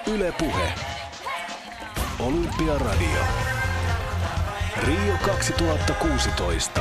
Yle Puhe. Olympiaradio. Rio 2016.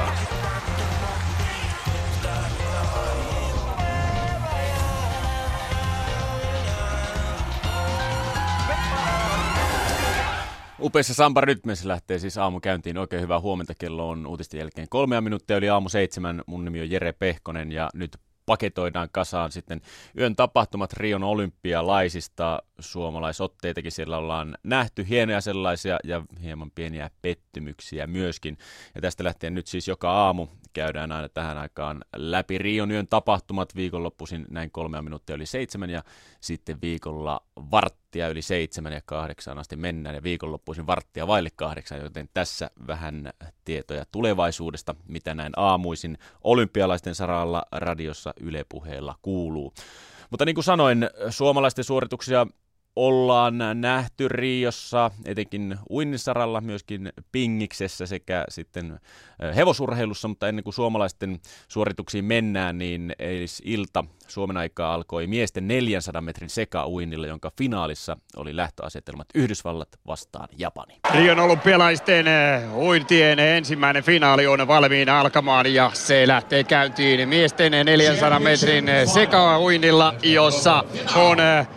Upeassa Samba-rytmissä lähtee siis aamu käyntiin. Oikein hyvää huomenta. Kello on uutisten jälkeen 3 minuuttia yli aamu 7. Mun nimi on Jere Pehkonen ja nyt paketoidaan kasaan sitten yön tapahtumat Rion olympialaisista. Suomalaisotteitakin siellä ollaan nähty, hienoja sellaisia ja hieman pieniä pettymyksiä myöskin. Ja tästä lähtien nyt siis joka aamu käydään aina tähän aikaan läpi Rion yön tapahtumat. Viikonloppuisin näin 3 minuuttia yli 7 ja sitten viikolla varttia yli 7 ja 8 asti mennään ja viikonloppuisin varttia vaille 8, joten tässä vähän tietoja tulevaisuudesta, mitä näin aamuisin olympialaisten saralla radiossa Yle Puheella kuuluu. Mutta niin kuin sanoin, suomalaisten suorituksia ollaan nähty Riossa, etenkin uinnisaralla, myöskin pingiksessä sekä sitten hevosurheilussa, mutta ennen kuin suomalaisten suorituksiin mennään, niin eilis-ilta Suomen aikaa alkoi miesten 400 metrin sekauinnilla, jonka finaalissa oli lähtöasetelmat Yhdysvallat vastaan Japani. Rion olympialaisten uintien ensimmäinen finaali on valmiina alkamaan ja se lähtee käyntiin miesten 400 metrin sekauinnilla, jossa on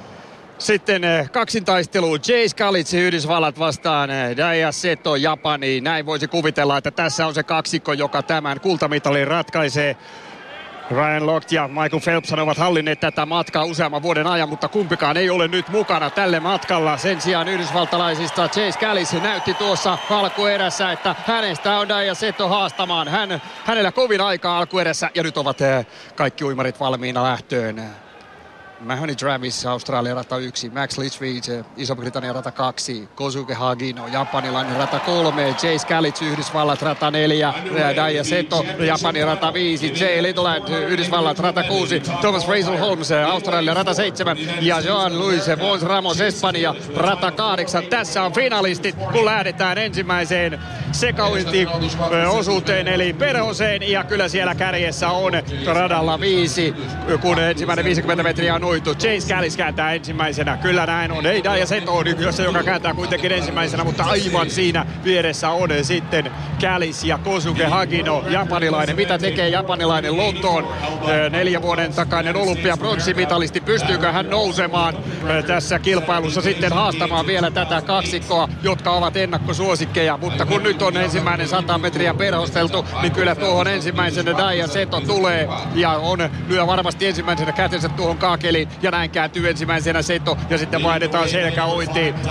sitten kaksintaistelu Jay Scully Yhdysvallat vastaan Daiya Seto Japani. Näin voisi kuvitella, että tässä on se kaksikko, joka tämän kultamitalin ratkaisee. Ryan Lochte ja Michael Phelps ovat hallinneet tätä matkaa useamman vuoden ajan, mutta kumpikaan ei ole nyt mukana tälle matkalla. Sen sijaan yhdysvaltalaisista Jay Scully näytti tuossa alkuerässä, että hänestä on Daiya Seto haastamaan. Hänellä kovin aikaa alkuerässä ja nyt ovat kaikki uimarit valmiina lähtöön. Mahoney Travis, Australia rata 1, Max Litchfield, Iso-Britannia rata 2, Kosuke Hagino, japanilainen rata 3, Jay Scully, Yhdysvallat rata 4, Daiya Seto, Japani rata 5, Jay Littleland, Yhdysvallat rata 6, Thomas Rachel Holmes, Australia rata 7 ja Jean-Louis Mons Ramos, Espanja rata 8. Tässä on finalistit, kun lähdetään ensimmäiseen sekauintiosuuteen eli perhoseen ja kyllä siellä kärjessä on radalla 5, kun ensimmäinen 50 metriä on uitu. Jay Scully kääntää ensimmäisenä. Kyllä näin on. Ei Daiya Seto on yksi, joka kääntää kuitenkin ensimmäisenä, mutta aivan siinä vieressä on sitten Scully ja Kosuke Hagino, japanilainen. Mitä tekee japanilainen Lontoon 4 vuoden takainen olympiapronssimitalisti? Pystyykö hän nousemaan tässä kilpailussa sitten haastamaan vielä tätä kaksikkoa, jotka ovat ennakkosuosikkeja? Mutta kun nyt on ensimmäinen 100 metriä perhosteltu, niin kyllä tuohon ensimmäisenä Daiya Seto tulee ja lyö varmasti ensimmäisenä kätensä tuohon kaakeliin ja näin kääntyy ensimmäisenä Seto ja sitten vaihdetaan selkäuintiin. 55-23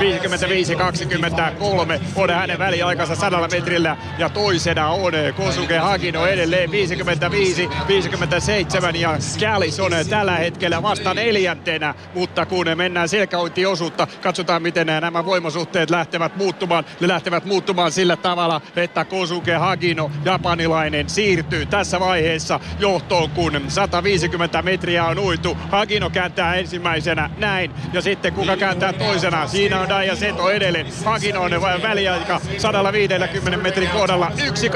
on hänen väliaikansa 100 metrillä ja toisena on Kosuke Hagino edelleen 55-57 ja Scully on tällä hetkellä vasta 4. mutta kun mennään selkäuintiosuutta, katsotaan miten nämä voimasuhteet lähtevät muuttumaan. Ne lähtevät muuttumaan sillä tavalla, että Kosuke Hagino, japanilainen, siirtyy tässä vaiheessa johtoon, kun 150 metriä on uitu. Hagino kääntää ensimmäisenä näin ja sitten kuka kääntää toisena? Siinä on Daiya Seto edelleen. Hagino on väliaika 150 metrin kohdalla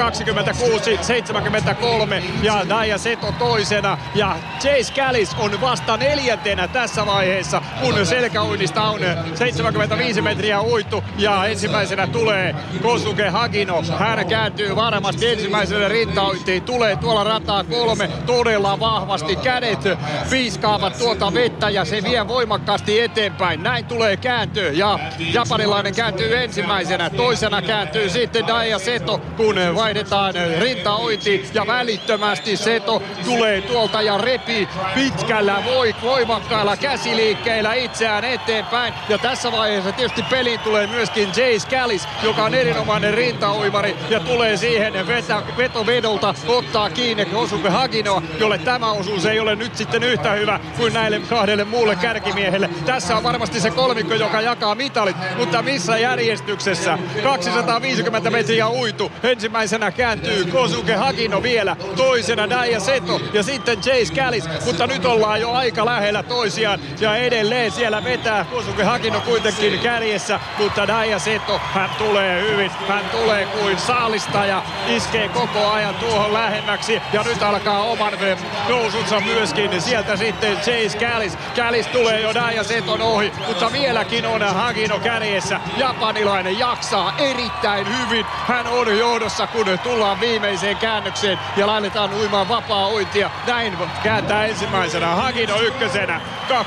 1.26.73 ja Daiya Seto toisena ja Jay Scully on vasta 4. tässä vaiheessa, kun selkäuinnista on 75 metriä uitu ja ensimmäisenä tulee Kosuke Hagino. Hän kääntyy varmasti ensimmäiselle rintauintiin, tulee tuolla rataa 3 todella vahvasti, kädet piiskaavat tuota vettä ja se vie voimakkaasti eteenpäin. Näin tulee kääntö ja japanilainen kääntyy ensimmäisenä. Toisena kääntyy sitten Daiya Seto, kun vaihdetaan rintaointi ja välittömästi Seto tulee tuolta ja repii pitkällä voimakkailla käsiliikkeillä itseään eteenpäin. Ja tässä vaiheessa tietysti peliin tulee myöskin Jay Scully, joka on erinomainen rintaoimari ja tulee siihen vetovedolta ottaa kiinni Kosuke Haginoa, jolle tämä osuus ei ole nyt sitten yhtä hyvä kuin näille 2 muulle kärkimiehelle. Tässä on varmasti se kolmikko, joka jakaa mitalit, mutta missä järjestyksessä? 250 metriä uitu. Ensimmäisenä kääntyy Kosuke Hagino vielä, toisena Daiya Seto ja sitten Jay Scully, mutta nyt ollaan jo aika lähellä toisiaan ja edelleen siellä vetää Kosuke Hagino kuitenkin kärjessä, mutta Daiya Daija Seto, hän tulee hyvin, hän tulee kuin saalistaja, iskee koko ajan tuohon lähemmäksi ja nyt alkaa oman nousunsa myöskin. Sieltä sitten Chase Callis. Callis tulee jo Daija Seton ohi, mutta vieläkin on Hagino kärjessä. Japanilainen jaksaa erittäin hyvin. Hän on johdossa, kun tullaan viimeiseen käännökseen ja laitetaan uimaan vapaa uintia. Näin kääntää ensimmäisenä Hagino ykkösenä.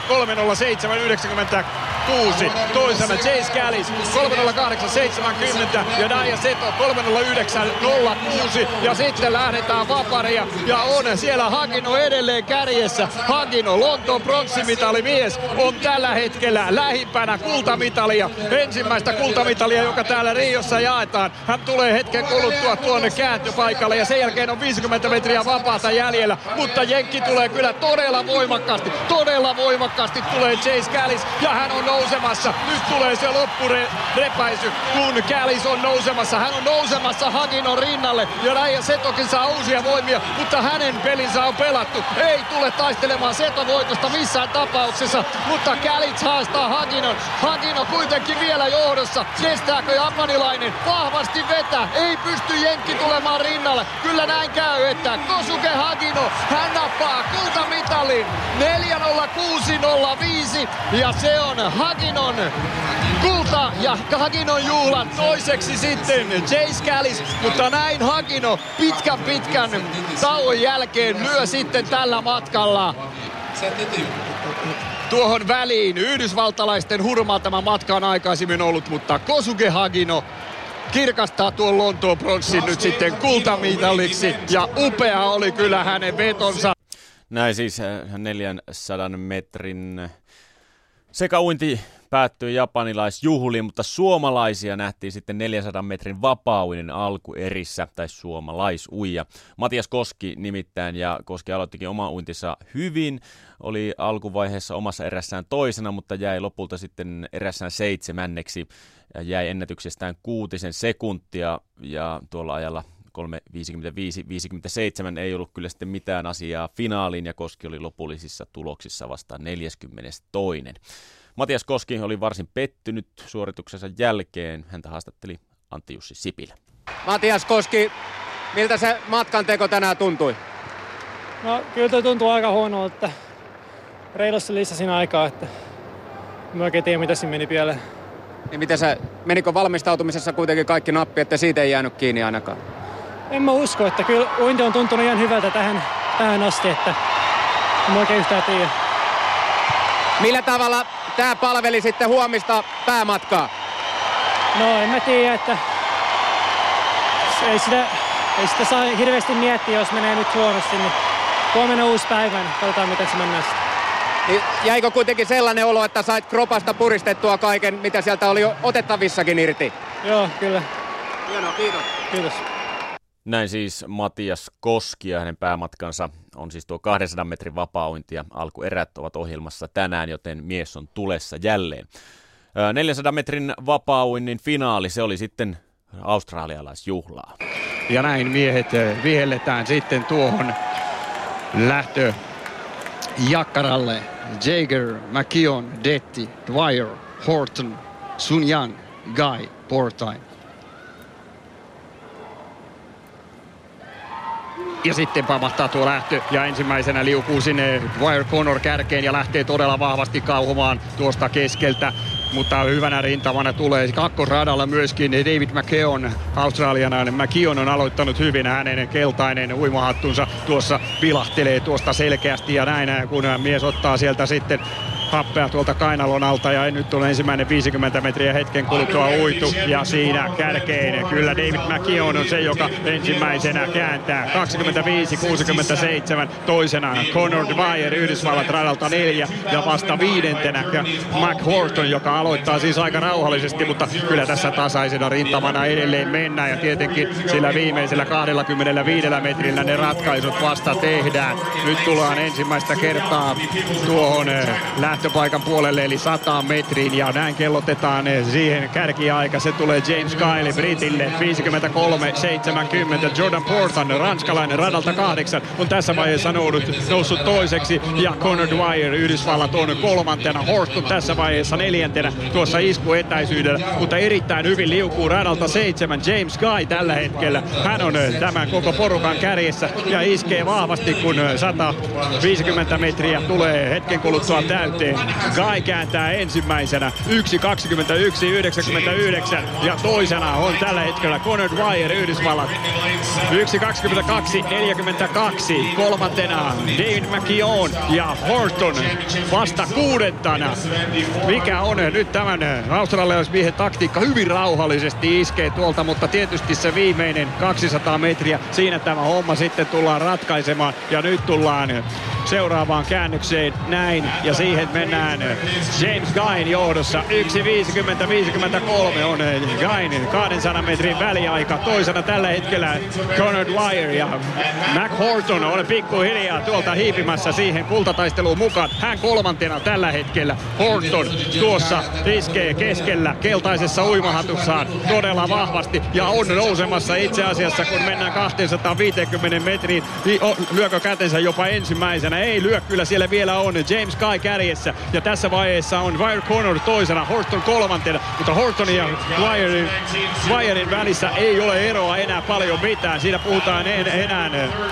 3:07.96. Toisena Chase Callis 3:08.70 ja Daija Seto 3:09.06. Ja sitten lähdetään vaparia ja on siellä Hagino edelleen kärjessä. Hagino, Lontoon pronssimitalimies, on tällä hetkellä lähimpänä kultamitalia. Ensimmäistä kultamitalia, joka täällä Riossa jaetaan. Hän tulee hetken kuluttua tuonne kääntöpaikalle ja sen jälkeen on 50 metriä vapaata jäljellä. Mutta jenkki tulee kyllä todella voimakkaasti tulee Chase Callis ja hän on nousemassa. Nyt tulee se loppurepäisy, kun Callis on nousemassa. Hän on nousemassa Haginon rinnalle ja Daija Setokin saa uusia voimia, mutta hänen pelinsä on pelattu. Ei tule taistelemaan Seto voitosta missään tapauksessa, mutta Callis haastaa Haginon. Hagino kuitenkin vielä johdossa. Kestääkö japanilainen? Vahvasti vetää. Ei pysty jenkki tulemaan rinnalle. Kyllä näin käy, että Kosuke Hagino, hän nappaa kultamitalin 4:06.05 ja se on Haginon kulta ja Haginon juhlan. Toiseksi sitten Chase Callis, mutta näin Hagino pitkän tauon jälkeen lyö sitten tällä matkalla tuohon väliin. Yhdysvaltalaisten hurmaa tämä matka on aikaisemmin ollut, mutta Kosuke Hagino kirkastaa tuon Lontoon pronssin nyt sitten kultamitaliksi ja upea oli kyllä hänen vetonsa. Näin siis 400 metrin sekauinti päättyi japanilaisjuhliin, mutta suomalaisia nähtiin sitten 400 metrin vapaa-uinnin alkuerissä, tai suomalaisuija. Matias Koski nimittäin, ja Koski aloittikin oma uintinsa hyvin, oli alkuvaiheessa omassa erässään toisena, mutta jäi lopulta sitten erässään 7. ja jäi ennätyksestään 6 sekuntia, ja tuolla ajalla 3:55.57 ei ollut kyllä sitten mitään asiaa finaaliin, ja Koski oli lopullisissa tuloksissa vasta 42. Matias Koski oli varsin pettynyt suorituksensa jälkeen. Häntä haastatteli Antti-Jussi Sipilä. Matias Koski, miltä se matkanteko tänään tuntui? No kyllä toi tuntuu aika huonolta, että reilussa lisäsin aikaa, että en oikein tiedä mitä siinä meni pieleen. Niin menikö valmistautumisessa kuitenkin kaikki nappi, että siitä ei jäänyt kiinni ainakaan? En mä usko, että kyllä uinti on tuntunut ihan hyvältä tähän asti, että en oikein yhtään tiedä. Millä tavalla tämä palveli sitten huomista päämatkaa? No en mä tiedä, että ei sitä saa hirveästi miettiä, jos menee nyt huonosti, niin huomenna uusi päivä, niin katsotaan miten se mennään sitten. Niin jäikö kuitenkin sellainen olo, että sait kropasta puristettua kaiken, mitä sieltä oli jo otettavissakin irti? Joo, kyllä. Hienoa, kiitos. Kiitos. Näin siis Matias Koski ja hänen päämatkansa on siis tuo 200 metrin vapaa-uinti ja alkuerät ovat ohjelmassa tänään, joten mies on tulessa jälleen. 400 metrin vapaa-uinnin finaali, se oli sitten australialaisjuhlaa. Ja näin miehet vihelletään sitten tuohon lähtö jakkaralle. Jaeger, McKeon, Detti, Dwyer, Horton, Sun Yang, Guy, Portain. Ja sitten pamahtaa tuo lähtö ja ensimmäisenä liukuu sinne Dwyer Connor kärkeen ja lähtee todella vahvasti kauhomaan tuosta keskeltä. Mutta hyvänä rintamana tulee kakkosradalla myöskin David McKeon, australialainen. McKeon on aloittanut hyvin, hänen keltainen uimahattunsa tuossa pilahtelee tuosta selkeästi ja näin kun mies ottaa sieltä sitten happea tuolta kainalon alta ja nyt on ensimmäinen 50 metriä hetken kuluttua uitu ja siinä kärkeen kyllä David McKeon on se, joka ensimmäisenä kääntää 25-67, toisena Connor Dwyer Yhdysvallat radalta 4 ja vasta 5. Mac Horton, joka aloittaa siis aika rauhallisesti, mutta kyllä tässä tasaisena rintamana edelleen mennään ja tietenkin sillä viimeisellä 25 metrillä ne ratkaisut vasta tehdään. Nyt tullaan ensimmäistä kertaa tuohon lähtö näyttöpaikan puolelle eli 100 metriin ja näin kellotetaan siihen kärkiaika. Se tulee James Kyle Britille 53-70. Jordan Portan, ranskalainen radalta 8, on tässä vaiheessa noussut toiseksi ja Conor Dwyer Yhdysvallat on kolmantena. Horst on tässä vaiheessa neljäntenä tuossa iskuetäisyydellä, mutta erittäin hyvin liukuu radalta 7. James Guy tällä hetkellä. Hän on tämän koko porukan kärjessä ja iskee vahvasti, kun 150 metriä tulee hetken kuluttua täyteen. Guy kääntää ensimmäisenä 1.21.99 ja toisena on tällä hetkellä Conor Dwyer Yhdysvallat 1.22.42. Kolmantena David McKeown ja Horton vasta kuudentana. Mikä on nyt tämän australialaismiehen taktiikka? Hyvin rauhallisesti iskee tuolta, mutta tietysti se viimeinen 200 metriä, siinä tämä homma sitten tullaan ratkaisemaan. Ja nyt tullaan seuraavaan käännökseen näin ja siihen mennään James Guyn johdossa. 1.50.53 on Guyn 200 metrin väliaika. Toisena tällä hetkellä Conor Dwyer ja Mac Horton on pikkuhiljaa tuolta hiipimässä siihen kultataisteluun mukaan. Hän kolmantena tällä hetkellä. Horton tuossa iskee keskellä keltaisessa uimahatussaan todella vahvasti ja on nousemassa itse asiassa, kun mennään 250 metriin. Lyökö kätensä jopa ensimmäisenä? Ei lyö, kyllä siellä vielä on James Guy kärjessä ja tässä vaiheessa on Dwyer Conor toisena, Horton kolmantena, mutta Hortonin ja Dwyerin välissä ei ole eroa enää paljon mitään. Siinä puhutaan enää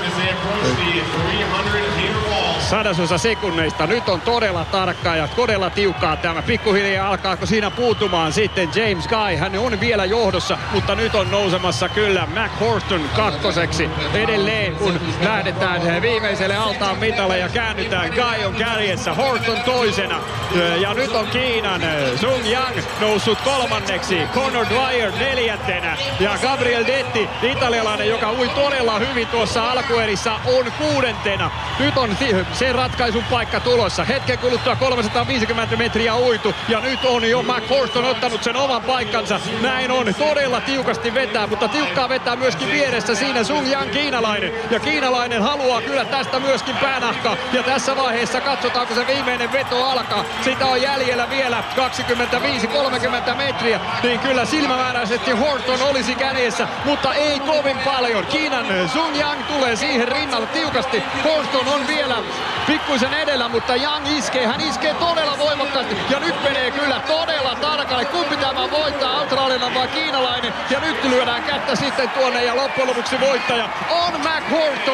sadasosa sekunneista. Nyt on todella tarkkaa ja todella tiukkaa tämä. Pikkuhiljaa alkaako siinä puutumaan sitten James Guy. Hän on vielä johdossa, mutta nyt on nousemassa kyllä Mac Horton kakkoseksi. Edelleen kun lähdetään viimeiselle altaan mitalle ja käännytään. Guy on kärjessä, Horton toisena. Ja nyt on Kiinan Sung Yang noussut kolmanneksi. Conor Dwyer neljäntenä. Ja Gabriel Detti, italialainen, joka ui todella hyvin tuossa alkuerissä, on kuudentena. Nyt on se ratkaisun paikka tulossa. Hetken kuluttua 350 metriä uitu ja nyt on jo Mac Horton ottanut sen oman paikkansa. Näin on, todella tiukasti vetää, mutta tiukkaa vetää myöskin vieressä siinä Sung Yang kiinalainen. Ja kiinalainen haluaa kyllä tästä myöskin päänahkaa. Ja tässä vaiheessa katsotaan, kun se viimeinen veto alkaa. Sitä on jäljellä vielä 25-30 metriä. Niin kyllä silmämääräisesti Horton olisi kädessä, mutta ei kovin paljon. Kiinan Sung Yang tulee siihen rinnalle tiukasti. Horton on vielä pikkuisen edellä, mutta Yang iskee. Hän iskee todella voimakkaasti ja nyt menee kyllä todella tarkalle. Kumpi tämä voittaa, australialainen vai kiinalainen? Ja nyt lyödään kättä sitten tuonne ja loppujen lopuksi voittaja on Mac Horton.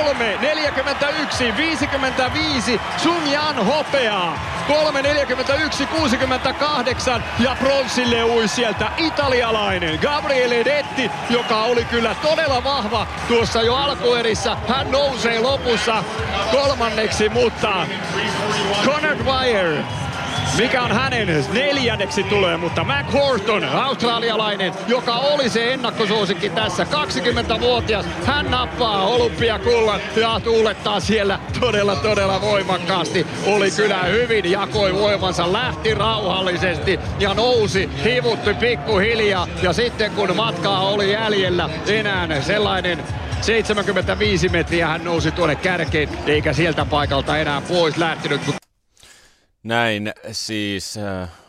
3.41.55. Sung Yang hopeaa. 3.41.68 ja pronssille ui sieltä italialainen Gabriele Detti, joka oli kyllä todella vahva tuossa jo alkuerissä. Hän nousee lopussa kolmanneksi, mutta Conor Dwyer, mikä on hänen neljänneksi tulee, mutta Mac Horton, australialainen, joka oli se ennakkosuosikki tässä, 20-vuotias, hän nappaa olympiakullan ja tuulettaa siellä todella voimakkaasti. Oli kyllä hyvin, jakoi voimansa, lähti rauhallisesti ja nousi, hivutti pikkuhiljaa ja sitten kun matkaa oli jäljellä enää sellainen 75 metriä, hän nousi tuonne kärkeen eikä sieltä paikalta enää pois lähtenyt. Näin siis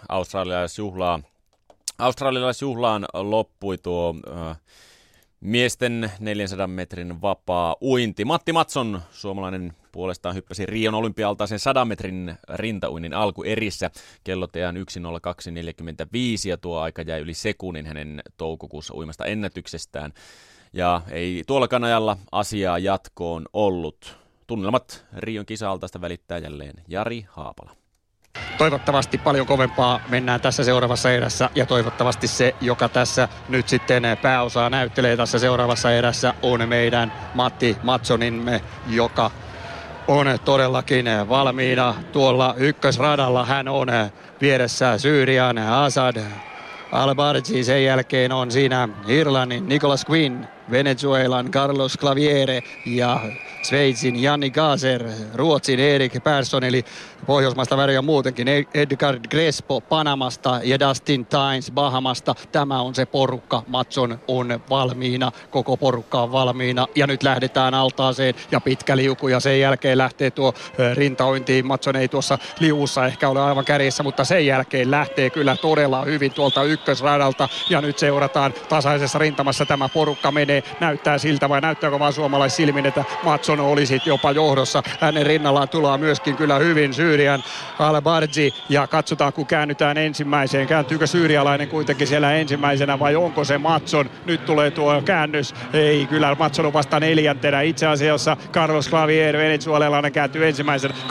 australialaisjuhlaan loppui tuo miesten 400 metrin vapaa uinti. Matti Matson, suomalainen, puolestaan hyppäsi Rion olympialtaisen 100 metrin rintauinnin alkuerissä. Kellot ajan 1.02.45 ja tuo aika jäi yli sekunnin hänen toukokuussa uimasta ennätyksestään. Ja ei tuollakaan ajalla asiaa jatkoon ollut. Tunnelmat Rion kisa-altaista välittää jälleen Jari Haapala. Toivottavasti paljon kovempaa mennään tässä seuraavassa erässä ja toivottavasti se, joka tässä nyt sitten pääosaa näyttelee tässä seuraavassa erässä, on meidän Matti Matsonimme, joka on todellakin valmiina tuolla ykkösradalla. Hän on vieressä Syyrian Asad Al-Barji, sen jälkeen on siinä Irlannin Nicholas Quinn, Venezuelan Carlos Claviere ja Sveitsin Janni Gaser, Ruotsin Erik Persson eli Pohjoismaista väriä muutenkin, Edgar Crespo Panamasta ja Dustin Tynes Bahamasta. Tämä on se porukka. Matson on valmiina, koko porukka on valmiina ja nyt lähdetään altaaseen ja pitkä liuku ja sen jälkeen lähtee tuo rintaointiin. Matson ei tuossa liuussa ehkä ole aivan kärjessä, mutta sen jälkeen lähtee kyllä todella hyvin tuolta ykkösradalta ja nyt seurataan tasaisessa rintamassa tämä porukka menee. Näyttää siltä vai näyttääkö vaan suomalaissilmin, että Matson olisi jopa johdossa. Hänen rinnallaan tulee myöskin kyllä hyvin Syyrian Al-Barji ja katsotaan kun käännytään ensimmäiseen. Kääntyykö syyrialainen kuitenkin siellä ensimmäisenä vai onko se Matson? Nyt tulee tuo käännös. Ei, kyllä Matson on vasta 4. Itse asiassa Carlos Clavier, venezuelalainen, kääntyy ensimmäisenä 28-78,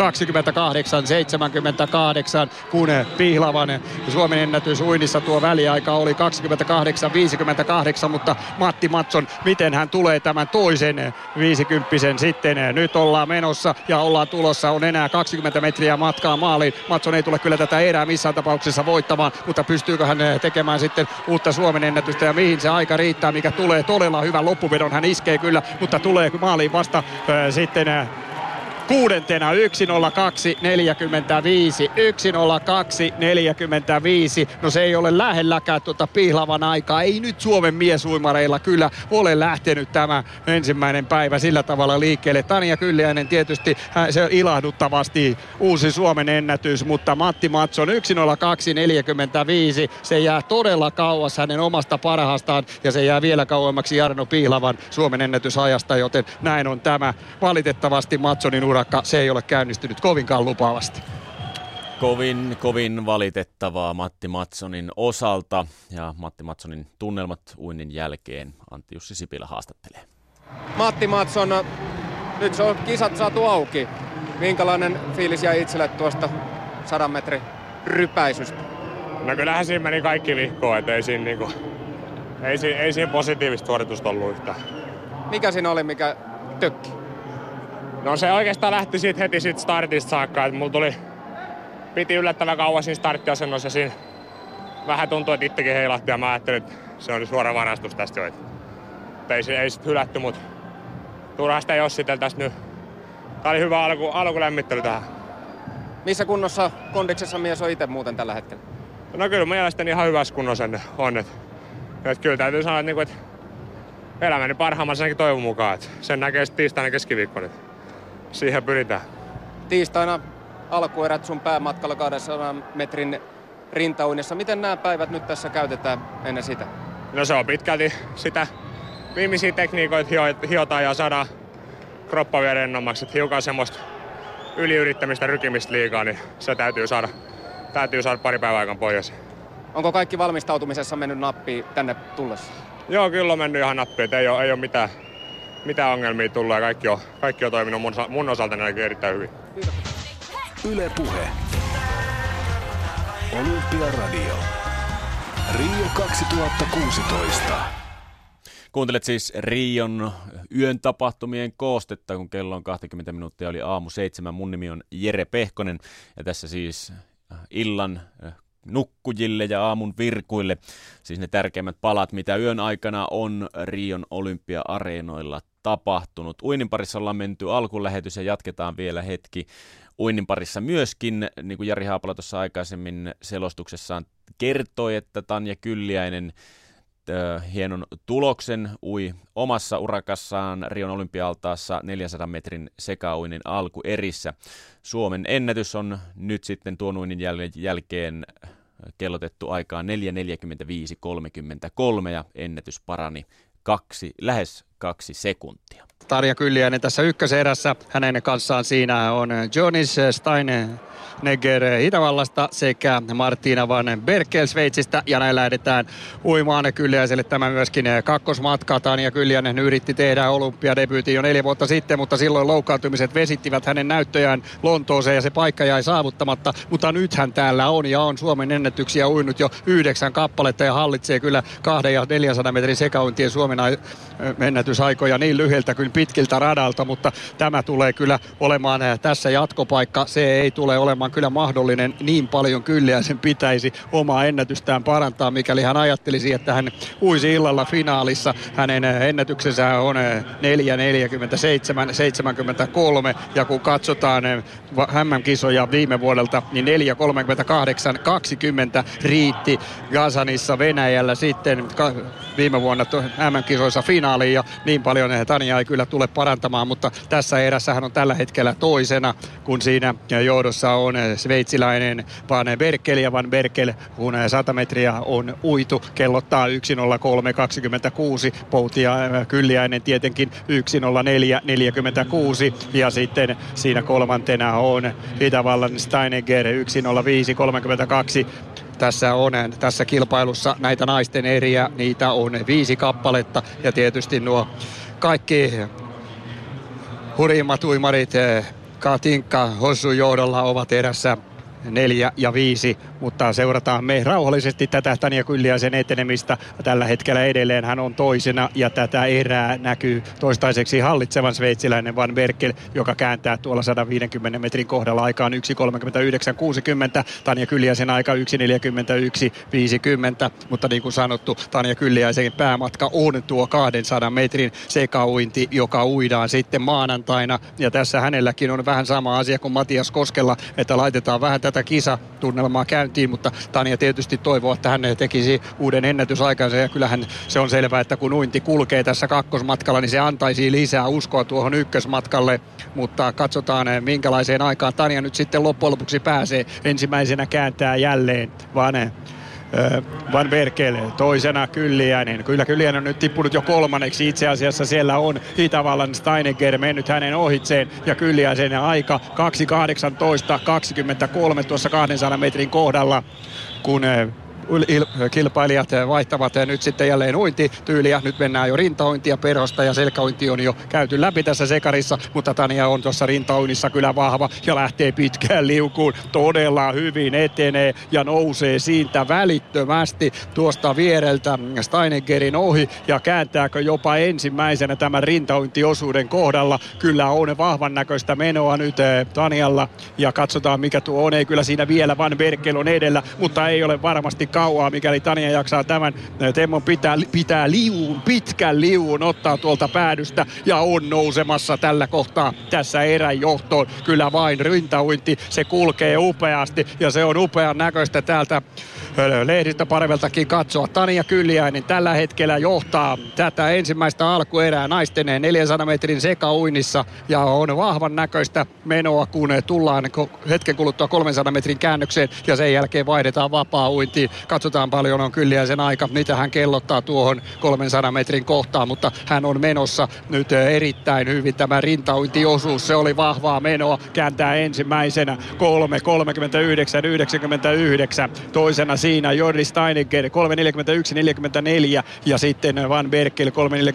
kun Pihlavan Suomen ennätys uinnissa tuo väliaika oli 28-58, mutta Matti Matson, miten hän tulee tämän toisen 50 sitten. Nyt ollaan menossa ja ollaan tulossa, on enää 20 metriä matkaa maaliin. Matson ei tule kyllä tätä erää missään tapauksessa voittamaan, mutta pystyykö hän tekemään sitten uutta Suomen ennätystä ja mihin se aika riittää, mikä tulee todella hyvän loppuvedon. Hän iskee kyllä, mutta tulee maaliin vasta sitten 6. 1.02.45. 1.02.45. No se ei ole lähelläkään tuota Pihlavan aikaa. Ei nyt Suomen miesuimareilla kyllä ole lähtenyt tämä ensimmäinen päivä sillä tavalla liikkeelle. Tanja Kylliäinen tietysti se ilahduttavasti uusi Suomen ennätys, mutta Matti Matson 1.02.45. Se jää todella kauas hänen omasta parhaastaan ja se jää vielä kauemmaksi Jarno Pihlavan Suomen ennätysajasta, joten näin on tämä. Valitettavasti Matsonin urakka, se ei ole käynnistynyt kovinkaan lupaavasti. Kovin valitettavaa Matti Matsonin osalta ja Matti Matsonin tunnelmat uinnin jälkeen Antti Jussi Sipilä haastattelee. Matti Matson, nyt se on kisat saatu auki. Minkälainen fiilis jäi itselle tuosta 100 metrin rypäisystä? No kyllähän siinä meni kaikki vihkoon, että ei siinä positiivista suoritusta ollut yhtään. Mikä siinä oli, mikä tökki? No se oikeastaan lähti heti siitä startista saakka, että mulla piti yllättävän kauan siinä starttiasennossa ja siinä vähän tuntui, että itsekin heilahti ja mä ajattelin, että se oli suora varastus tästä jo. Ei sit hylätty, mutta turhaa sitä jossiteltäisiin nyt. Tää oli hyvä alkulämmittely tähän. Missä kunnossa kondiksessa mies on itse muuten tällä hetkellä? No kyllä mielestäni ihan hyvässä kunnossa on. Että kyllä täytyy sanoa, että elämäni parhaamman senkin toivon mukaan. Että sen näkee sitten tiistaina keskiviikkona. Siihen pyritään. Tiistaina alkuerät sun päämatkalla 200 metrin rintauinnissa. Miten nämä päivät nyt tässä käytetään ennen sitä? No se on pitkälti sitä viimeisiä tekniikoita hiotaan ja saadaan kroppa vielä rennommaksi. Että hiukan semmoista yliyrittämistä, rykimistä liikaa, niin se täytyy saada pari päivän aikaan pois. Onko kaikki valmistautumisessa mennyt nappiin tänne tullessa? Joo, kyllä on mennyt ihan nappiin. Ei ole mitään ongelmia tullut ja kaikki on toiminut mun osalta erittäin hyvin. Yle Puhe. Olympiaradio. Rio 2016. Kuuntelet siis Rion yön tapahtumien koostetta, kun kello on 20 minuuttia, oli aamu 7. Mun nimi on Jere Pehkonen ja tässä siis illan nukkujille ja aamun virkuille, siis ne tärkeimmät palat, mitä yön aikana on Rion Olympia-areenoilla tapahtunut. Uinnin parissa ollaan menty alkulähetys ja jatketaan vielä hetki uinnin parissa myöskin, niin kuin Jari Haapala tuossa aikaisemmin selostuksessaan kertoi, että Tanja Kylliäinen hienon tuloksen ui omassa urakassaan Rion Olympia-altaassa 400 metrin sekauinnin alkuerissä. Suomen ennätys on nyt sitten tuon uinnin jälkeen kellotettu aikaan 4.45.33 ja ennätys parani lähes 2 sekuntia. Tarja Kylliäinen tässä ykköserässä. Hänen kanssaan siinä on Jonis Steinegger Itävallasta sekä Martina van Berkel Sveitsistä. Ja näin lähdetään uimaan Kylliäiselle tämä myöskin kakkosmatka. Tanja Kylliäinen yritti tehdä olympiadebyytin jo 4 vuotta sitten, mutta silloin loukkaantumiset vesittivät hänen näyttöjään Lontooseen ja se paikka jäi saavuttamatta. Mutta nythän täällä on ja on Suomen ennätyksiä uinut jo 9 kappaletta ja hallitsee kyllä 200 ja 400 metrin sekauintien Suomen ennätysaikoja niin lyhyeltä kyllä kuin pitkiltä radalta, mutta tämä tulee kyllä olemaan tässä jatkopaikka. Se ei tule olemaan kyllä mahdollinen niin paljon kyllä, ja sen pitäisi omaa ennätystään parantaa, mikäli hän ajattelisi, että hän uisi illalla finaalissa. Hänen ennätyksensä on 4.47.73, ja kun katsotaan MM-kisoja viime vuodelta, niin 4.38.20 riitti Kazanissa Venäjällä sitten viime vuonna MM-kisoissa finaaliin, ja niin paljon Tanja ei kyllä tule parantamaan, mutta tässä erässä hän on tällä hetkellä toisena, kun siinä johdossa on sveitsiläinen Van Berkel, ja Van Berkel, kun 100 metriä on uitu, kellottaa 1.03.26, Pouti ja Kylliäinen tietenkin 1.04.46, ja sitten siinä kolmantena on Itävallan Steinegger 1.05.32. Tässä kilpailussa näitä naisten eriä, niitä on 5 kappaletta, ja tietysti nuo kaikki hurjimmat uimarit Katinka Hossun johdolla ovat erässä 4 ja 5, mutta seurataan me rauhallisesti tätä Tanja Kylliäisen etenemistä. Tällä hetkellä edelleen hän on toisena, ja tätä erää näkyy toistaiseksi hallitsevan sveitsiläinen Van Berkel, joka kääntää tuolla 150 metrin kohdalla aikaan 1.39.60. Tanja Kylliäisen aika 1.41.50, mutta niin kuin sanottu, Tanja Kylliäisen päämatka on tuo 200 metrin sekauinti, joka uidaan sitten maanantaina, ja tässä hänelläkin on vähän sama asia kuin Matias Koskella, että laitetaan vähän tätä kisatunnelmaa käyntiin, mutta Tanja tietysti toivoo, että hän tekisi uuden ennätysaikansa, ja kyllähän se on selvää, että kun uinti kulkee tässä kakkosmatkalla, niin se antaisi lisää uskoa tuohon ykkösmatkalle, mutta katsotaan minkälaiseen aikaan Tanja nyt sitten loppujen lopuksi pääsee. Ensimmäisenä kääntää jälleen Van Berkel, toisena Kylliäinen. Kyllä Kylliäinen on nyt tippunut jo kolmanneksi. Itse asiassa siellä on Itävallan Steinegger mennyt hänen ohitseen, ja Kylliäisen aika 2.18.23 tuossa 200 metrin kohdalla, kun kilpailijat vaihtavat nyt sitten jälleen uintityyliä. Nyt mennään jo rintaointia perhosta, ja selkäointi on jo käyty läpi tässä sekarissa, mutta Tanja on tuossa rintaoinnissa kyllä vahva ja lähtee pitkään liukuun. Todella hyvin etenee ja nousee siitä välittömästi tuosta viereltä Steineggerin ohi, ja kääntääkö jopa ensimmäisenä tämän rintaointiosuuden kohdalla. Kyllä on vahvan näköistä menoa nyt Tanjalla, ja katsotaan mikä tuo on. Ei kyllä siinä vielä, Van Berkel on edellä, mutta ei ole varmasti kauaa, mikäli Tanja jaksaa tämän temmon pitää pitkän liuun ottaa tuolta päädystä, ja on nousemassa tällä kohtaa tässä erän johtoon. Kyllä vain rintauinti, se kulkee upeasti, ja se on upean näköistä täältä lehdistöparveltakin katsoa. Tanja Kylliäinen tällä hetkellä johtaa tätä ensimmäistä alkuerää naisten 400 metrin sekauinnissa, ja on vahvan näköistä menoa, kun tullaan hetken kuluttua 300 metrin käännökseen, ja sen jälkeen vaihdetaan vapaa-uintiin. Katsotaan paljon on Kylliäisen aika, mitä hän kellottaa tuohon 300 metrin kohtaan, mutta hän on menossa nyt erittäin hyvin. Tämä rintauintiosuus, se oli vahvaa menoa, kääntää ensimmäisenä 3.39.99, toisena siinä Jordi Steinegger 3.41.44, ja sitten Van Berkel 3.41.49.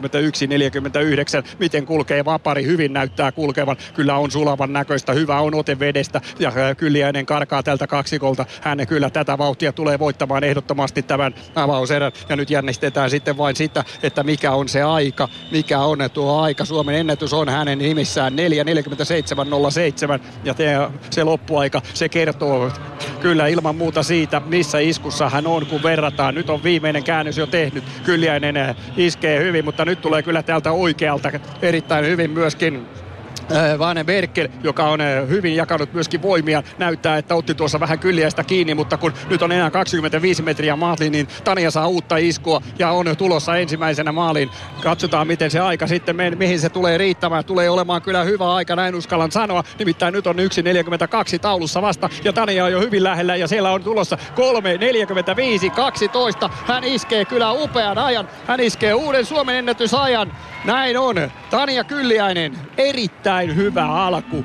Miten kulkee vapari? Hyvin näyttää kulkevan. Kyllä on sulavan näköistä, hyvä on ote vedestä, ja Kylliäinen karkaa tältä kaksikolta. Hän kyllä tätä vauhtia tulee voittamaan ehdottomasti tämän avauserän, ja nyt jännistetään sitten vain sitä, että mikä on se aika, mikä on tuo aika. Suomen ennätys on hänen nimissään 4.47.07, ja se loppuaika, se kertoo kyllä ilman muuta siitä, missä iskussa hän on, kun verrataan. Nyt on viimeinen käännös jo tehnyt. Kylliäinen iskee hyvin, mutta nyt tulee kyllä täältä oikealta erittäin hyvin myöskin Van Berkel, joka on hyvin jakanut myöskin voimia. Näyttää, että otti tuossa vähän Kylliäistä kiinni, mutta kun nyt on enää 25 metriä maaliin, niin Tanja saa uutta iskua ja on tulossa ensimmäisenä maaliin. Katsotaan, miten se aika sitten mihin se tulee riittämään. Tulee olemaan kyllä hyvä aika, näin uskallan sanoa. Nimittäin nyt on 1.42 taulussa vasta, ja Tanja on jo hyvin lähellä, ja siellä on tulossa 3.45.12. Hän iskee kyllä upean ajan. Hän iskee uuden Suomen ennätysajan. Näin on. Tanja Kylliäinen, erittäin hyvä alku.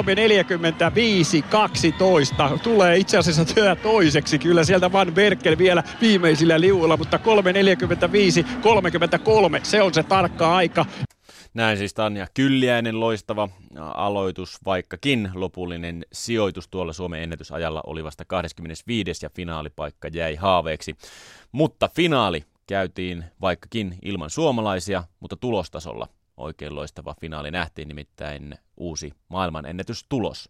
3.45.12. Tulee itse asiassa toiseksi. Kyllä sieltä Van Berkel vielä viimeisillä liuilla, mutta 3.45.33. Se on se tarkka aika. Näin siis Tanja Kylliäinen, loistava aloitus, vaikkakin lopullinen sijoitus tuolla Suomen ennätysajalla oli vasta 25. ja finaalipaikka jäi haaveeksi. Mutta finaali käytiin vaikkakin ilman suomalaisia, mutta tulostasolla oikein loistava finaali nähtiin, nimittäin uusi maailmanennätystulos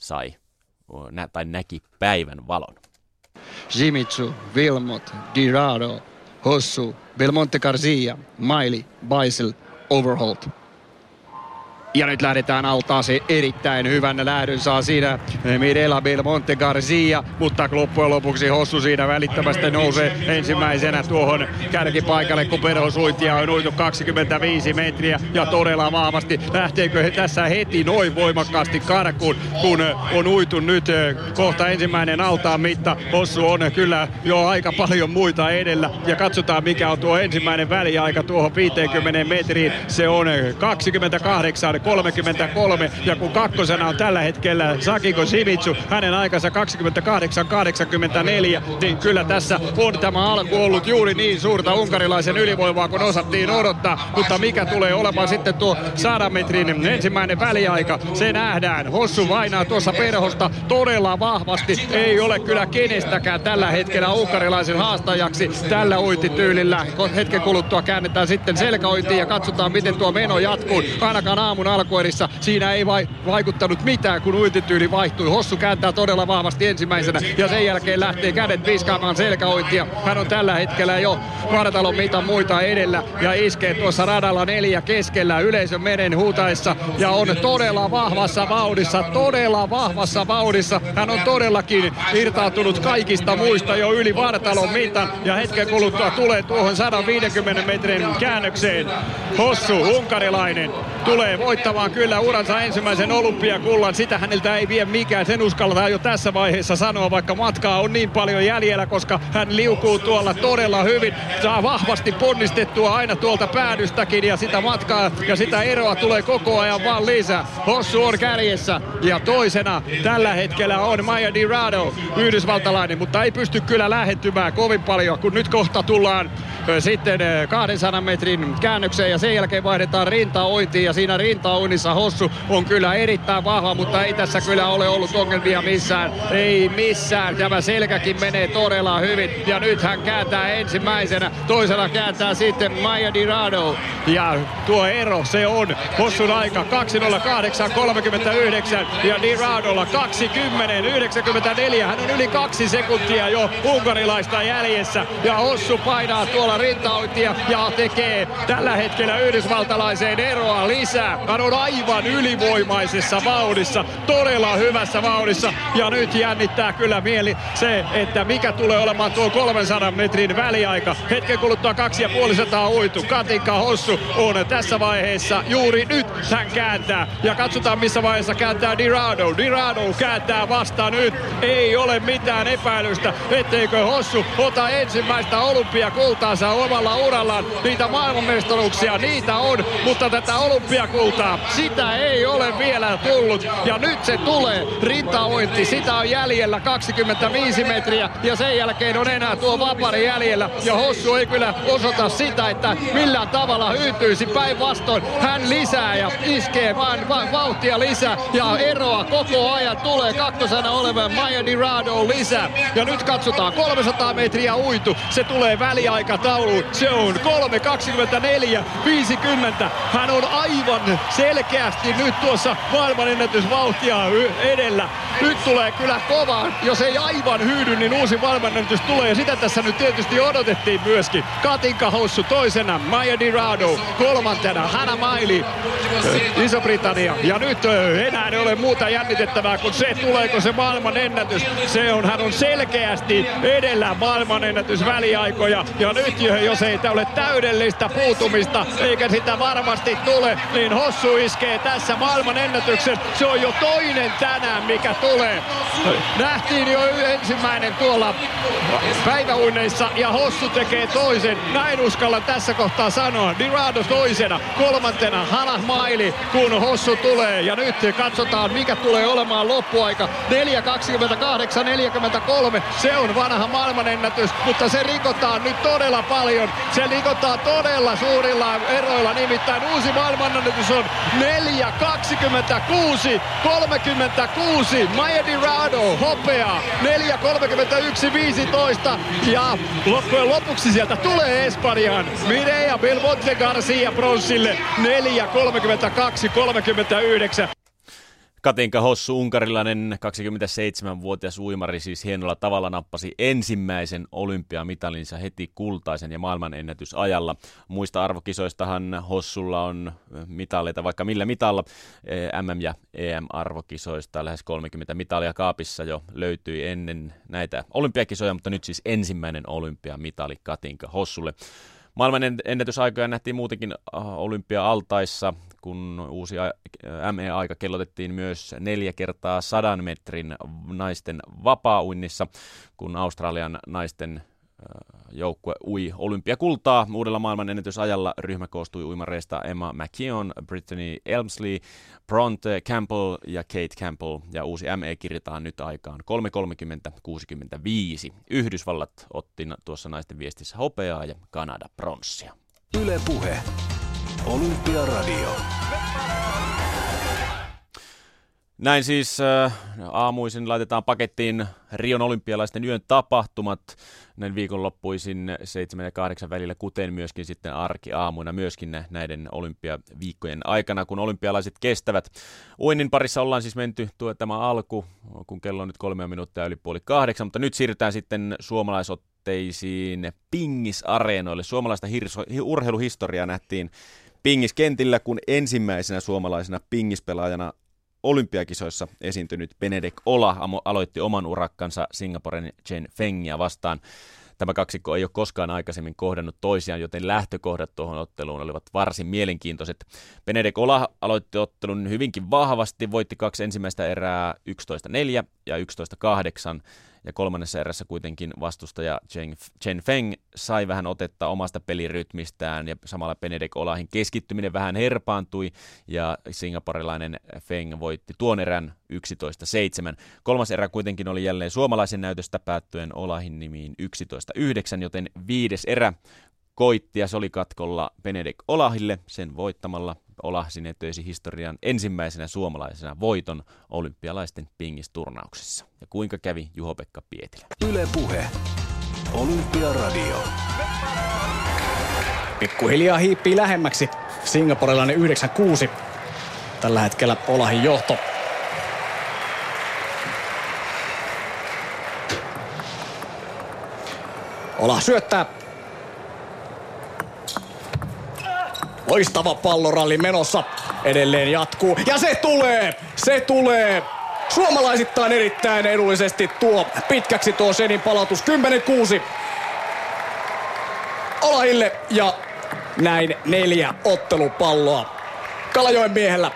näki päivän valon. Zimitsu, Wilmot, Di Rado, Hossu, Belmonte Garcia, Miley, Beisel, Overholt. Ja nyt lähdetään altaaseen, erittäin hyvän lähdön saa siinä Mirela Belmonte Garcia, mutta loppujen lopuksi Hossu siinä välittömästi nousee ensimmäisenä tuohon kärkipaikalle, kun perhosuintia on uitu 25 metriä ja todella vahvasti. Lähteekö he tässä heti noin voimakkaasti karkuun, kun on uitu nyt kohta ensimmäinen altaan mitta. Hossu on kyllä jo aika paljon muita edellä ja katsotaan mikä on tuo ensimmäinen väliaika tuohon 50 metriin. Se on 28.33 ja kun kakkosena on tällä hetkellä Sakiko Zimitsu, hänen aikansa 28.84, niin kyllä tässä on tämä alku ollut juuri niin suurta unkarilaisen ylivoimaa kun osattiin odottaa, mutta mikä tulee olemaan sitten tuo 100 metrin ensimmäinen väliaika, se nähdään. Hossu vainaa tuossa perhosta todella vahvasti, ei ole kyllä kenestäkään tällä hetkellä unkarilaisen haastajaksi tällä uintityylillä. Hetken kuluttua käännetään sitten selkäointiin ja katsotaan miten tuo meno jatkuu. Ainakaan aamun alkuerissä siinä ei vaikuttanut mitään, kun uintityyli vaihtui. Hossu kääntää todella vahvasti ensimmäisenä ja sen jälkeen lähtee kädet viskaamaan selkäointia. Hän on tällä hetkellä jo vartalon mitan muita edellä ja iskee tuossa radalla 4 keskellä yleisön meren huutaessa ja on todella vahvassa vauhdissa. Hän on todellakin irtautunut kaikista muista jo yli vartalon mitan ja hetken kuluttua tulee tuohon 150 metrin käännökseen. Hossu, unkarilainen, tulee voittamaan kyllä uransa ensimmäisen olympiakullan. Sitä häneltä ei vie mikään. Sen uskaltaa jo tässä vaiheessa sanoa, vaikka matkaa on niin paljon jäljellä, koska hän liukuu tuolla todella hyvin. Saa vahvasti ponnistettua aina tuolta päädystäkin ja sitä matkaa ja sitä eroa tulee koko ajan vaan lisää. Hossu on kärjessä ja toisena tällä hetkellä on Maya Di Rado, yhdysvaltalainen, mutta ei pysty kyllä lähentymään kovin paljon, kun nyt kohta tullaan sitten 200 metrin käännökseen ja sen jälkeen vaihdetaan rintaointiin ja siinä rintaoinnissa Hossu on kyllä erittäin vahva, mutta ei tässä kyllä ole ollut ongelmia missään. Ei missään. Tämä selkäkin menee todella hyvin ja nyt hän kääntää ensimmäisenä. Toisena kääntää sitten Maya Di Rado ja tuo ero se on Hossun aika 2:08.39 ja Di Radolla 20:94. Hän on yli 2 sekuntia jo unkarilaista jäljessä ja Hossu painaa tuolla rintaointia ja tekee tällä hetkellä yhdysvaltalaiseen eroa lisää. Hän on aivan ylivoimaisessa vauhdissa, todella hyvässä vauhdissa ja nyt jännittää kyllä mieli se, että mikä tulee olemaan tuo 300 metrin väliaika. Hetken kuluttua 250 uitu. Katinka Hossu on tässä vaiheessa juuri nyt hän kääntää ja katsotaan missä vaiheessa kääntää Di Rado. Di Rado kääntää vasta nyt. Ei ole mitään epäilystä, etteikö Hossu ota ensimmäistä olympiakultaansa omalla urallaan. Niitä maailmanmestaruuksia, niitä on, mutta tätä olympiakultaa, sitä ei ole vielä tullut. Ja nyt se tulee. Rintaointi, sitä on jäljellä 25 metriä ja sen jälkeen on enää tuo vapari jäljellä. Ja Hossu ei kyllä osoita sitä, että millään tavalla hyytyisi. Päinvastoin hän lisää ja iskee vain vauhtia lisää ja eroa koko ajan tulee kakkosena olevan Maya Di Rado lisää. Ja nyt katsotaan 300 metriä uitu. Se tulee väliaikatauluun. Se on 3:24.50. Hän on aivan selkeästi nyt tuossa maailmanennätysvauhtia edellä. Nyt tulee kyllä kovaa. Jos ei aivan hyydy, niin uusi maailmanennätys tulee. Ja sitä tässä nyt tietysti odotettiin myöskin. Katinka Hossu toisena, Maya Di Rado kolmantena, Hannah Miley, Iso-Britannia. Ja nyt enää ei ole muuta jännitettävää kuin se, tuleeko se maailmanennätys. Hän on selkeästi edellä maailmanennätysväliaikoja. Ja nyt jos ei ole täydellistä puutumista, eikä sitä varmasti tule, niin Hossu iskee tässä maailmanennätyksen. Se on jo toinen tänään, mikä tulee. Nähtiin jo ensimmäinen tuolla päiväuinneissa ja Hossu tekee toisen. Näin uskallan tässä kohtaa sanoa. Di Rado toisena, kolmantena Hannah Miley, kun Hossu tulee. Ja nyt katsotaan, mikä tulee olemaan loppuaika. 4:28.43. Se on vanha maailmanennätys, mutta se rikotaan nyt todella paljon. Se likotaan todella suurilla eroilla, nimittäin uusi maailmanennätys on 4.26.36. Maya Dirado hopea 4.31.15 ja loppujen lopuksi sieltä tulee Espanjan Mireia Belmonte Garcia pronssille 4.32.39. Katinka Hossu, unkarilainen 27-vuotias uimari, siis hienolla tavalla nappasi ensimmäisen olympiamitalinsa heti kultaisen ja maailmanennätysajalla. Muista arvokisoistahan Hossulla on mitaleita vaikka millä mitalla. MM- ja EM-arvokisoista lähes 30 mitalia kaapissa jo löytyi ennen näitä olympiakisoja, mutta nyt siis ensimmäinen olympiamitali Katinka Hossulle. Maailman ennätysaikoja nähtiin muutenkin olympia-altaissa, kun uusi ME-aika kellotettiin myös 4 kertaa 100 metrin naisten vapaa-uinnissa, kun Australian naisten joukkue ui olympiakultaa. Uudella maailmanennätysajalla ryhmä koostui uimareista Emma McKeon, Brittany Elmsley, Bronte Campbell ja Kate Campbell, ja uusi ME kirjataan nyt aikaan 3.30.65. Yhdysvallat otti tuossa naisten viestissä hopeaa ja Kanada pronssia. Yle Puhe. Olympiaradio. Näin siis aamuisin laitetaan pakettiin Rion olympialaisten yön tapahtumat näin viikonloppuisin 7 ja 8 välillä, kuten myöskin sitten arkiaamuina myöskin näiden olympiaviikkojen aikana, kun olympialaiset kestävät. Uinnin parissa ollaan siis menty tämä alku, kun kello on nyt 3 minuuttia yli 7:30, mutta nyt siirrytään sitten suomalaisotteisiin pingisareenoille. Suomalaista urheiluhistoriaa nähtiin pingiskentillä, kun ensimmäisenä suomalaisena pingispelaajana olympiakisoissa esiintynyt Benedek Ola aloitti oman urakkansa Singaporen Chen Fengia vastaan. Tämä kaksikko ei ole koskaan aikaisemmin kohdannut toisiaan, joten lähtökohdat tuohon otteluun olivat varsin mielenkiintoiset. Benedek Ola aloitti ottelun hyvinkin vahvasti, voitti 2 ensimmäistä erää 11-4 ja 11-8. Ja kolmannessa erässä kuitenkin vastustaja Chen Feng sai vähän otetta omasta pelirytmistään ja samalla Benedek Olahin keskittyminen vähän herpaantui ja singaporelainen Feng voitti tuon erän 11-7. Kolmas erä kuitenkin oli jälleen suomalaisen näytöstä päättyen Olahin nimiin 11-9, joten 5. erä koitti ja se oli katkolla Benedek Olahille. Sen voittamalla Ola sinetöisi historian ensimmäisenä suomalaisena voiton olympialaisten pingisturnauksessa. Ja kuinka kävi Juho-Pekka Pietilä? Yle Puhe. Olympiaradio. Pikkuhiljaa hiippii lähemmäksi singaporelainen 9-6. Tällä hetkellä Olahin johto. Ola syöttää. Loistava palloralli menossa. Edelleen jatkuu. Ja se tulee! Se tulee! Suomalaisittain erittäin edullisesti tuo pitkäksi tuo Shenin palautus. 10-6. Olahille ja näin 4 ottelupalloa Kalajoen miehellä.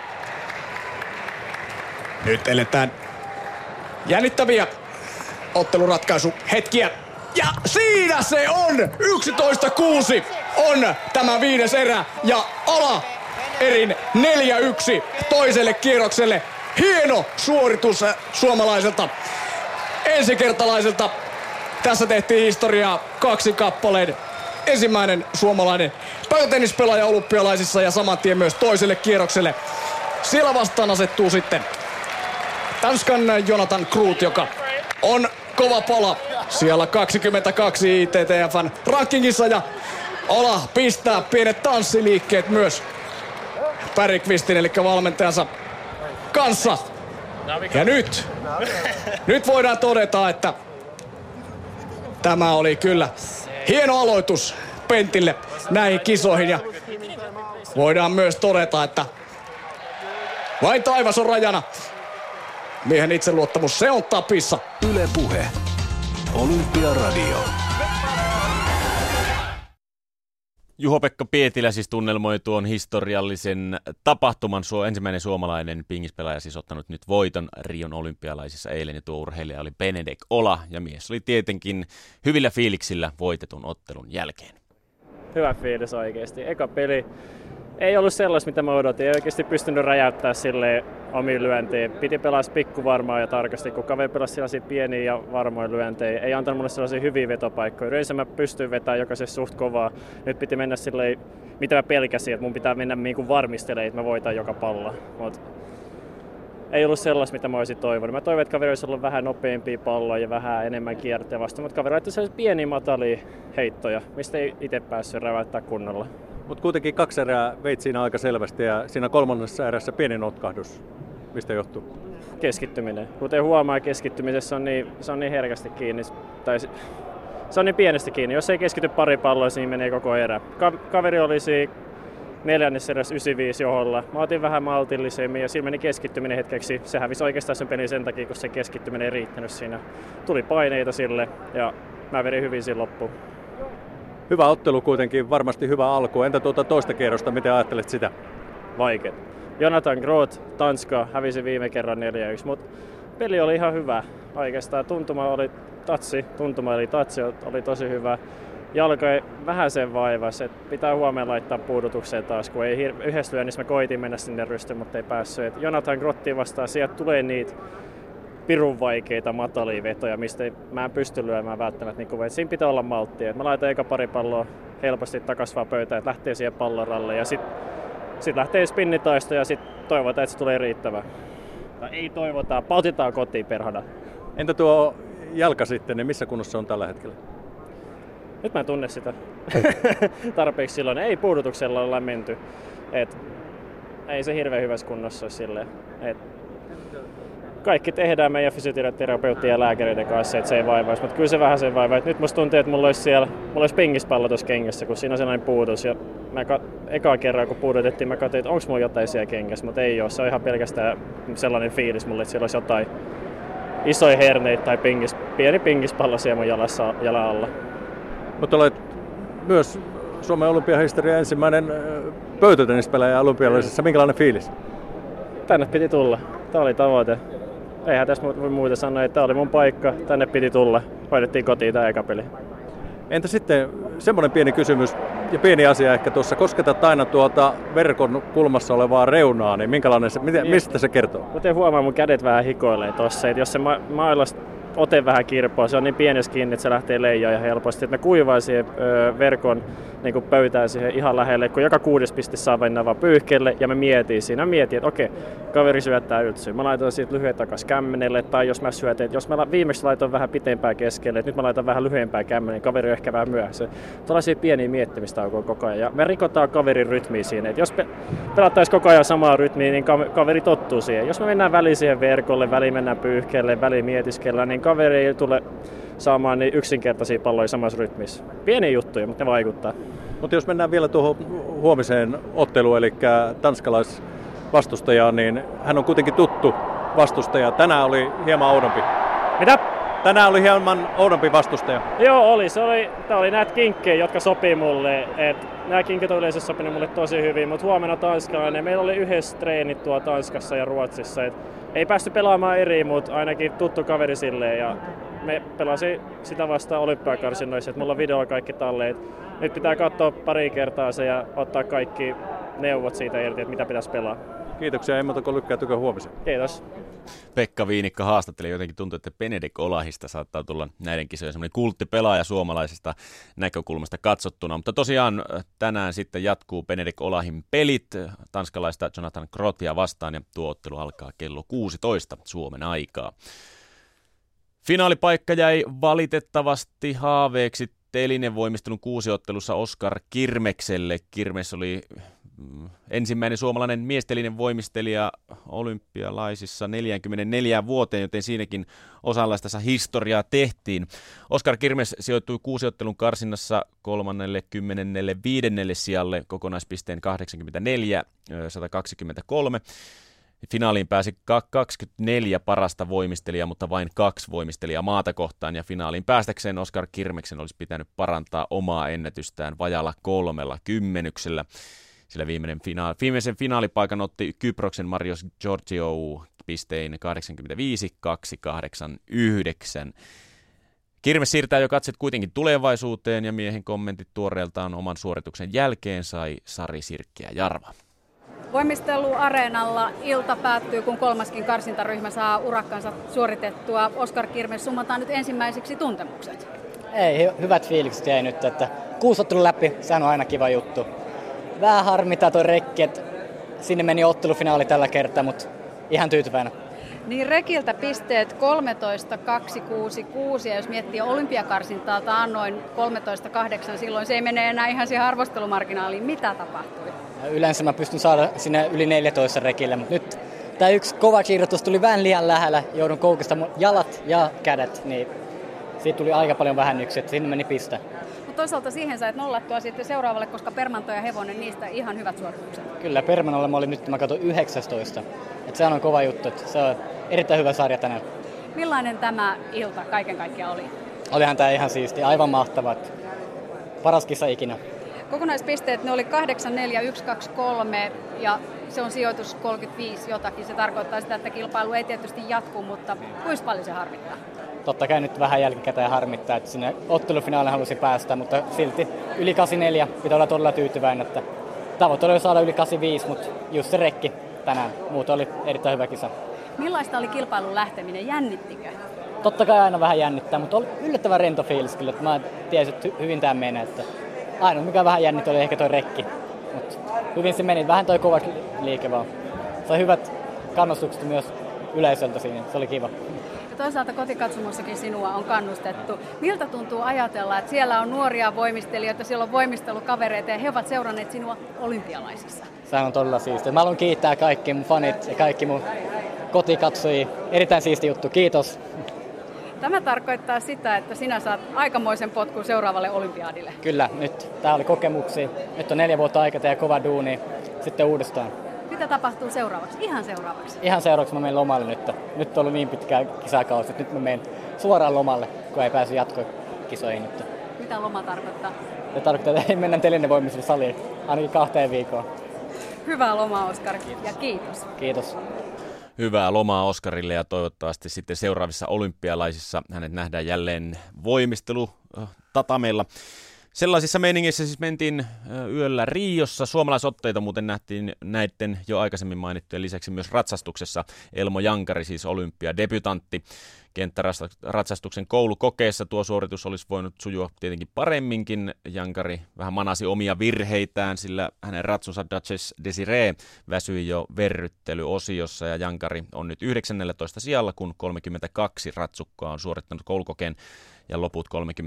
Nyt eletään jännittäviä otteluratkaisuhetkiä. Ja siinä se on! 11-6 on tämä 5. erä. Ja Ola erin 4-1 toiselle kierrokselle. Hieno suoritus suomalaiselta ensikertalaiselta. Tässä tehtiin historiaa 2 kappaleen. Ensimmäinen suomalainen pöytätennispelaaja olympialaisissa ja saman tien myös toiselle kierrokselle. Siellä vastaan asettuu sitten Tanskan Jonathan Kruut, joka on kova pala siellä 22 ITTF:n rankingissa ja Ola pistää pienet tanssiliikkeet myös Bergqvistin eli valmentajansa kanssa. Ja nyt voidaan todeta, että tämä oli kyllä hieno aloitus Pentille näihin kisoihin ja voidaan myös todeta, että vain taivas on rajana. Miehen itseluottamus, se on tapissa. Yle Puhe. Olympiaradio. Juho-Pekka Pietilä siis tunnelmoi tuon historiallisen tapahtuman. Ensimmäinen suomalainen pingispelaaja siis ottanut nyt voiton Rion olympialaisissa eilen, ja tuo urheilija oli Benedek Ola, ja mies oli tietenkin hyvillä fiiliksillä voitetun ottelun jälkeen. Hyvä fiilis oikeesti. Eka peli Ei ollut sellaista, mitä mä odotin. Ei oikeasti pystynyt räjäyttämään silleen omiin lyönteihin. Piti pelaa pikkuvarmaa ja tarkasti, kun kaveri pelasi sellaisia pieniä ja varmoja lyöntejä. Ei antanut mulle sellaisia hyviä vetopaikkoja. Yleensä mä pystyn vetämään jokaisessa suht kovaa. Nyt piti mennä silleen, mitä mä pelkäsin, että mun pitää mennä niin kuin varmistelemaan, että mä voitan joka pallo. Ei ollut sellaista, mitä mä olisin toivonut. Mä toivon, että kaveri olisi ollut vähän nopeampia palloja ja vähän enemmän kierteen vasta, mutta kaveri laittoi sellaisia pieniä matalia heittoja, mistä ei itse päässyt räväyttää kunnolla. Mutta kuitenkin 2 erää veit siinä aika selvästi ja siinä 3. erässä pieni notkahdus. Mistä johtuu? Keskittyminen. Kuten huomaa, keskittymisessä se on niin herkästi kiinni. Tai se on niin pienestä kiinni. Jos ei keskity pari palloa, niin menee koko erä. Kaveri olisi 4. erässä 95 joholla. Mä otin vähän maltillisemmin ja sillä meni keskittyminen hetkeksi. Se hävisi oikeastaan sen pelin sen takia, kun se keskittyminen ei riittänyt siinä. Tuli paineita sille ja mä vedin hyvin siinä loppuun. Hyvä ottelu kuitenkin, varmasti hyvä alku. Entä tuota toista kierrosta, miten ajattelet sitä? Vaikeet. Jonathan Groth, Tanska, hävisi viime kerran 4-1, mutta peli oli ihan hyvä. Oikeastaan tuntuma oli tatsi, oli tosi hyvä. Jalka ei vähän sen vaivas, että pitää huomenna laittaa puudutukseen taas, kun ei yhdessä lyönnissä mä koitin mennä sinne rystyyn, mutta ei päässyt. Et Jonathan Grottiin vastaan, sieltä tulee niitä pirun vaikeita matalia vetoja, mistä mä en pysty lyömään välttämättä. Niin siinä pitää olla malttia. Mä laitan eka pari palloa helposti takaisin vaan pöytään, että lähtee siihen palloralle ja sit lähtee spinnitaisto ja sit toivotaan, että se tulee riittävä. Tai ei toivota, pautitaan kotiin perhana. Entä tuo jalka sitten, niin missä kunnossa on tällä hetkellä? Nyt mä en tunne sitä tarpeeksi silloin. Ei puudutuksella olla menty. Ei se hirveän hyvässä kunnossa ole silleen. Kaikki tehdään meidän fysioterapeuttien ja lääkäreiden kanssa, että se ei vaivaisi. Mutta kyllä se vähän sen vaivaa. Nyt musta tuntuu, että mulla olisi pingispallo tuossa kengässä, kun siinä on sellainen puudus. Ja ekaa kerran kun puudutettiin, mä katsoin, että onko mulla jotain siellä kengässä, mutta ei ole. Se on ihan pelkästään sellainen fiilis mulle, että siellä olisi jotain isoja herneitä tai pieni pingispallo siellä mun jalan alla. Mutta olet myös Suomen olympiahistorian ensimmäinen pöytätennispelaaja olympialaisissa. Minkälainen fiilis? Tänne piti tulla. Tämä oli tavoite. Eihän tässä voi muuta sanoa, että tämä oli mun paikka. Tänne piti tulla. Hoidettiin kotiin tämä eka peli. Entä sitten semmoinen pieni kysymys ja pieni asia ehkä tuossa. Kosketat aina tuota verkon kulmassa olevaa reunaa, niin minkälainen se, mistä se kertoo? Kuten huomaa, mun kädet vähän hikoilee tuossa. Jos se mailasta ote vähän kirpoa, se on niin pienessä kiinni, että se lähtee leijaan ihan helposti. Että mä kuivaan siihen verkon niin kuin pöytään siihen ihan lähelle, kun joka 6 piste saa mennä vaan pyyhkeelle ja mä mietin siinä. Mä mietin, että okei, kaveri syöttää yltsyyn. Mä laitan siitä lyhyen takas kämmenelle, tai jos mä syötän, että jos mä viimeksi laitoin vähän pitempää keskelle, että nyt mä laitan vähän lyhyempää kämmenen, kaveri on ehkä vähän myöhässä. Tällaisia pieniä miettimistaukoja koko ajan. Ja me rikotaan kaverin rytmiä siinä. Että jos pelattaisiin koko ajan samaa rytmiä, niin kaveri tottuu siihen. Jos me mennään väliin siihen verkolle, väliin mennään pyyhkeelle, väliin mietiskellään, niin kaveri ei tule saamaan niin yksinkertaisia palloja samassa rytmissä. Pieniä juttuja, mutta ne vaikuttaa. Mutta jos mennään vielä tuohon huomiseen otteluun, eli tanskalaisvastustajaan, niin hän on kuitenkin tuttu vastustaja. Tänään oli hieman oudompi. Mitä? Tänään oli hieman oudompi vastustaja. Joo, oli. Tämä oli näitä kinkkejä, jotka sopii mulle. Nämä kinkit on yleensä sopinut mulle tosi hyvin, mutta huomenna tanskalainen. Meillä oli yhdessä treenit tuolla Tanskassa ja Ruotsissa. Ei päästy pelaamaan eri, mutta ainakin tuttu kaveri silleen. Ja me pelasin sitä vastaan olympiakarsinnoissa, että mulla on videolla kaikki talleet. Nyt pitää katsoa pari kertaa se ja ottaa kaikki neuvot siitä irti, että mitä pitäisi pelaa. Kiitoksia, ei muuta kuin lykkäytykö huomiseen. Kiitos. Pekka Viinikka haastatteli, jotenkin tuntuu, että Benedek Olahista saattaa tulla näiden kisojen semmoinen kulttipelaaja suomalaisesta näkökulmasta katsottuna. Mutta tosiaan tänään sitten jatkuu Benedek Olahin pelit tanskalaista Jonathan Grothia vastaan ja tuo ottelu alkaa kello 16 Suomen aikaa. Finaalipaikka jäi valitettavasti haaveeksi telinen voimistelun 6-ottelussa Oskar Kirmekselle. Kirmes oli ensimmäinen suomalainen miestelinen voimistelija olympialaisissa 44 vuoteen, joten siinäkin osanlaista historiaa tehtiin. Oskar Kirmes sijoittui 6-ottelun karsinnassa 35. sijalle kokonaispisteen 84-123. Finaaliin pääsi 24 parasta voimistelijaa, mutta vain 2 voimistelijaa maata kohtaan, ja finaaliin päästäkseen Oskar Kirmeksen olisi pitänyt parantaa omaa ennätystään vajalla 30, sillä viimeisen finaalipaikan otti Kyproksen Marios Georgiou pistein 85-289. Kirmes siirtää jo katset kuitenkin tulevaisuuteen ja miehen kommentit tuoreeltaan oman suorituksen jälkeen sai Sari Sirkki ja Jarva. Voimistelu areenalla ilta päättyy, kun kolmaskin karsintaryhmä saa urakkansa suoritettua. Oskar Kirmes, summataan nyt ensimmäiseksi tuntemukset. Ei, hyvät fiilikset jäi nyt, että 6 ottelu läpi, se on aina kiva juttu. Vähän harmittaa toi rekki, että sinne meni ottelufinaali tällä kertaa, mutta ihan tyytyväinen. Niin rekiltä pisteet 13.266 ja jos miettii olympiakarsintaa taannoin 13.8, silloin se ei mene enää ihan siihen arvostelumarginaaliin. Mitä tapahtui? Yleensä mä pystyn saada sinne yli 14 rekille, mutta nyt tämä yksi kova irrotus tuli vähän liian lähellä. Joudun koukistamaan jalat ja kädet, niin siitä tuli aika paljon vähennyksiä, että sinne meni piste. Mutta toisaalta siihen sait nollattua sitten seuraavalle, koska Permanto ja Hevonen, niistä ihan hyvät suoritukset. Kyllä, Permanolla mä olin nyt, mä katsoin 19. Että se on kova juttu, että se on erittäin hyvä sarja tänään. Millainen tämä ilta kaiken kaikkiaan oli? Olihan tämä ihan siisti, aivan mahtava. Paras kisa ikinä. Kokonaispisteet ne oli 8, 4, 1, 2, 3 ja se on sijoitus 35 jotakin. Se tarkoittaa sitä, että kilpailu ei tietysti jatku, mutta kuinka paljon se harmittaa? Totta kai nyt vähän jälkikäteen harmittaa, että sinne ottelufinaaliin halusi päästä, mutta silti yli 84 pitää olla todella tyytyväinen, että tavoite oli saada yli 85, mutta just se rekki tänään. Muuten oli erittäin hyvä kisa. Millaista oli kilpailun lähteminen? Jännittikö? Totta kai aina vähän jännittää, mutta oli yllättävän rento fiilis kyllä, että mä tiesin, että hyvin tämä menee. Että ainoa mikä vähän jännitti oli ehkä toi rekki, mutta hyvin se meni. Vähän toi kova liike vaan. Sai hyvät kannustukset myös yleisöltä siinä, se oli kiva. Ja toisaalta kotikatsomossakin sinua on kannustettu. Miltä tuntuu ajatella, että siellä on nuoria voimistelijoita, siellä on voimistelukavereita ja he ovat seuranneet sinua olympialaisissa? Sehän on todella siistiä. Mä haluan kiittää kaikki mun fanit ja kaikki mun kotikatsojia. Erittäin siisti juttu, kiitos. Tämä tarkoittaa sitä, että sinä saat aikamoisen potkun seuraavalle olympiadille. Kyllä, nyt tää oli kokemuksia. Nyt on 4 vuotta aikaa tehdä kova duuni. Sitten uudestaan. Mitä tapahtuu seuraavaksi? Ihan seuraavaksi? Ihan seuraavaksi mä menen lomalle nyt. Nyt on ollut niin pitkä kisakausi, että nyt mä menen suoraan lomalle, kun ei pääse jatkokisoihin nyt. Mitä loma tarkoittaa? Se tarkoittaa, että ei mennä telinevoimistusaliin ainakin 2 viikkoa. Hyvää lomaa, Oskar, ja kiitos. Kiitos. Hyvää lomaa Oskarille ja toivottavasti sitten seuraavissa olympialaisissa hänet nähdään jälleen voimistelutatameilla. Sellaisissa meiningeissä siis mentiin yöllä Riossa. Suomalaisotteita muuten nähtiin näiden jo aikaisemmin mainittujen lisäksi myös ratsastuksessa. Elmo Jankari, siis olympiadebytantti. Kenttäratsastuksen koulukokeessa tuo suoritus olisi voinut sujua tietenkin paremminkin. Jankari vähän manasi omia virheitään, sillä hänen ratsunsa Duchess Desiree väsyi jo verryttelyosiossa. Ja Jankari on nyt 19 sijalla, kun 32 ratsukkaa on suorittanut koulukokeen. Ja loput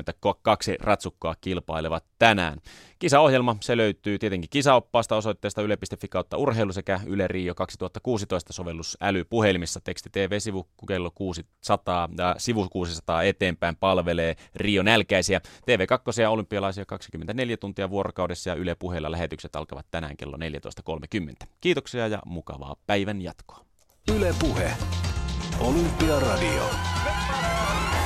32 ratsukkaa kilpailevat tänään. Kisaohjelma, se löytyy tietenkin kisaoppaasta osoitteesta yle.fi/urheilu sekä Yle Rio 2016 sovellus älypuhelimissa. Teksti TV-sivu kello 600 ja sivu 600 eteenpäin palvelee Rio nälkäisiä. TV2 ja olympialaisia 24 tuntia vuorokaudessa ja Yle Puheella lähetykset alkavat tänään kello 14.30. Kiitoksia ja mukavaa päivän jatkoa. Yle Puhe. Olympiaradio.